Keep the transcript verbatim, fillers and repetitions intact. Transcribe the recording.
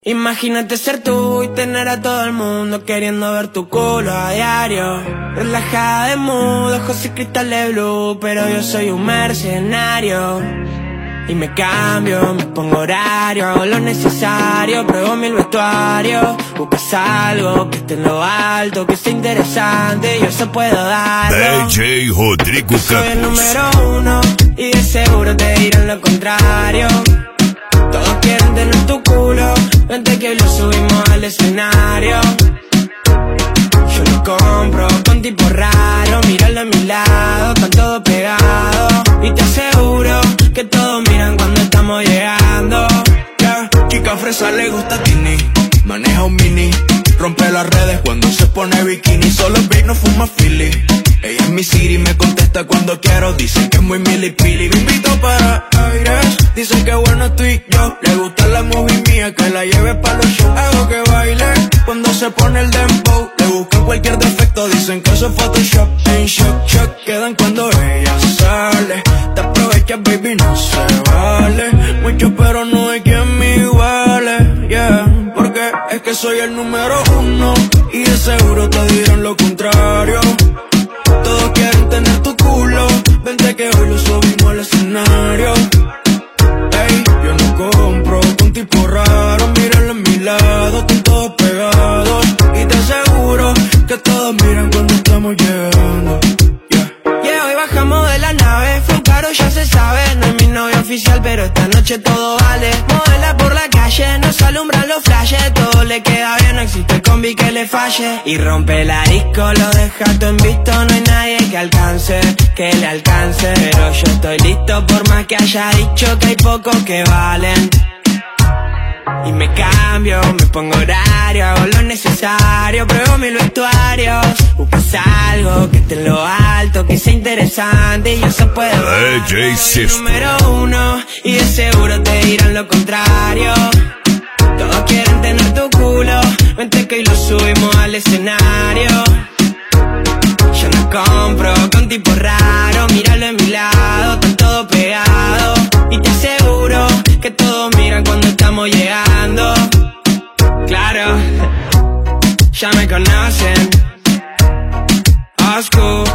Imagínate ser tú y tener a todo el mundo queriendo ver tu culo a diario. Relajada de mood, ojos y cristales blue, pero yo soy un mercenario. Y me cambio, me pongo horario, hago lo necesario, pruebo mil vestuarios. Buscas algo que esté en lo alto, que sea interesante, yo eso puedo darlo. D J Rodrigo Campos. Soy el número uno y de seguro te dirán lo contrario. Todos quieren tener tu culo, vente que lo subimos al escenario. Yo lo compro con tipo raro, míralo a mi lado, están todos pegados. Y te aseguro que todos miran cuando estamos llegando. Yeah, chica fresa le gusta Tini, maneja un mini, rompe las redes cuando se pone bikini. Solo ve no fuma Philly. Ella es mi Siri, me contesta cuando quiero. Dicen que es muy milipili. Me invito para aires, dicen que bueno estoy yo. Le gusta la movie mía, que la lleve pa' los shows. Hago que baile cuando se pone el dembow. Le buscan cualquier defecto, dicen que eso es Photoshop. En shock, shock, quedan cuando ella sale. Te aprovechas, baby, no se vale. Mucho pero no hay quien me iguale, yeah. Porque es que soy el número uno y de seguro te dirán lo contrario. Todos quieren tener tu culo, vente que hoy lo subimos al escenario. Ey, yo no compro con tipo raro, míralo en mi lado, están todos pegados. Y te aseguro que todos miran cuando estamos llegando. Yeah, yeah, hoy bajamos de la nave, fue caro, ya se sabe. No es mi novio oficial, pero esta noche todo vale. Modela por la calle, nos alumbran los flashes. Todo le queda bien, no existe combi que le falle. Y rompe la disco, lo deja todo en visto. No hay nadie que alcance, que le alcance. Pero yo estoy listo por más que haya dicho que hay pocos que valen. Y me cambio, me pongo horario, hago lo necesario, pruebo mil vestuarios. Buscas algo que esté en lo alto, que sea interesante y yo eso puedo dar. D J Soy el número uno y de seguro te dirán lo contrario. Todos quieren tener tu culo, vente que hoy lo subimos al escenario. Yo no compro con tipo raro, míralo en mi lado, están todos pegados. Y te aseguro que todos miran cuando estamos llegando. Claro, ya me conocen. Oscuro.